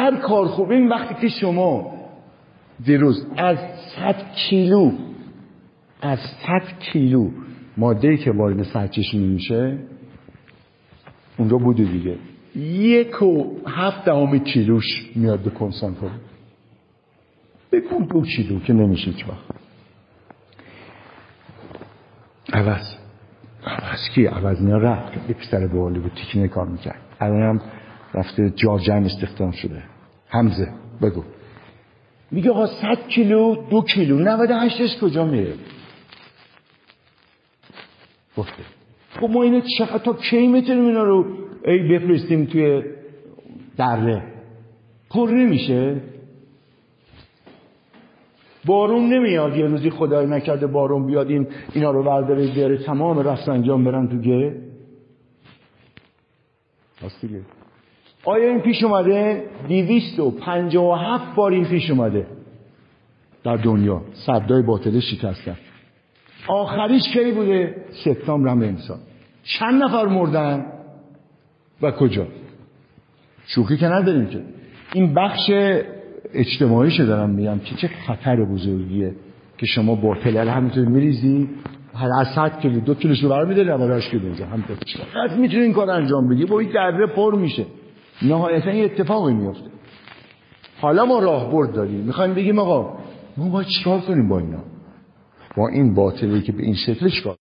هر کار خوبه. این وقتی که شما دیروز از 100 کیلو ماده‌ای که وارد سرچشمه میشه اونجا بوده دیگه 1.7 کیلوش میاد به کنسانتور. بکن 2 کیلو که نمیشه هیچ وقت. عوض نه رفت یه پسر باحالی بود تکنه کار میکرد، الان هم رفته جاجم استخدام شده. حمزه بگو. میگه آقا 100 کیلو 2 کیلو 98ش کجا میره؟ گفته خب ما اینو چقدر تا کی میتونیم اینا رو بفرستیم توی دره؟ پر نمیشه؟ بارون نمیاد یه روزی خدای نکرده بارون بیاد اینا رو برداره بیاره تمام رفسنجان برن تو گه؟ راستیه. آیا این پیش اومده؟ 257 بار این پیش اومده در دنیا. سدای باطله شکستن. آخریش کی بوده؟ سپتامبر هم امسال. چند نفر مردن و کجا؟ شوخی که نداریم که. این بخش اجتماعیشه دارم میگم که چه خطر بزرگیه که شما باطله رو همینطور میریزی، هر از 100 کیلو 2 کیلوش رو برمی‌داری نبراش که بنزه هم چقدر میتونی این کار انجام بدی؟ با این دره پر میشه، نهایتا یه اتفاقی میفته. حالا ما راهبرد داریم، میخوایم بگیم آقا ما باید چیکار کنیم با اینا، با این باطلی که به این شکلش کار